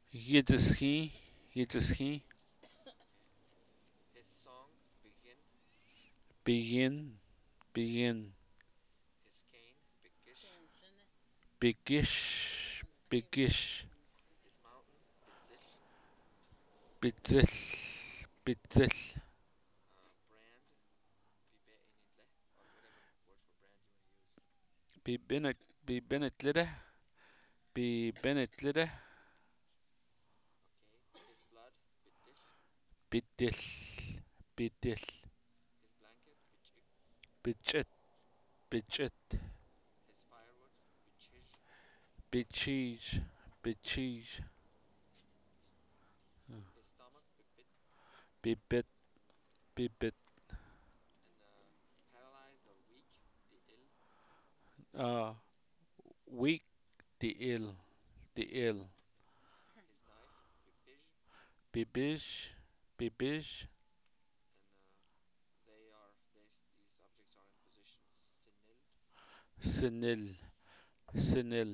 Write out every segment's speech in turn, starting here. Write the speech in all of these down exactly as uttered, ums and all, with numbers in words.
Yiddiski, Yiddiski, begin, begin, bigish, bigish, bitzil, bitzil, be Bennett, be Bennett litter, be Bennett litter, bidil, bidil, bitchit, bitchit, bitcheese, bitcheese, bibit, bibit, uh, weak, the ill, the ill, bibish, bibish, senil, senil,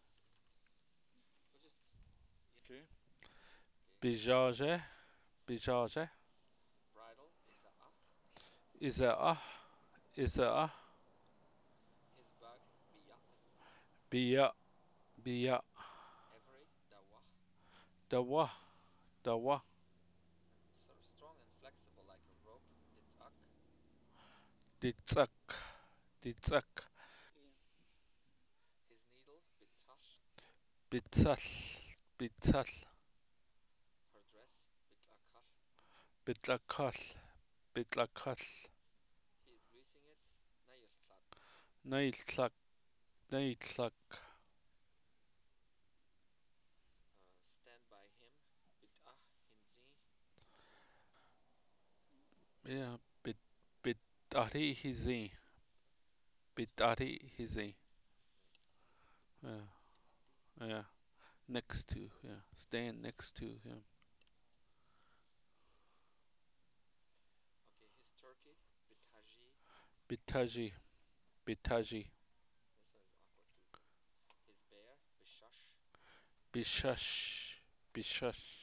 bijaja, bijaja, is a ah, is a ah, biya, biya, dawa, dawa, ditzak, ditzak, bitsal, bitsal, bitlakal, bitlakal, nailtlak, nailtlak, yeah, bit, bitari hizi, bitari hizi, yeah, yeah, next to, yeah, stand next to him, bitaji, bitaji, bishash, bishash,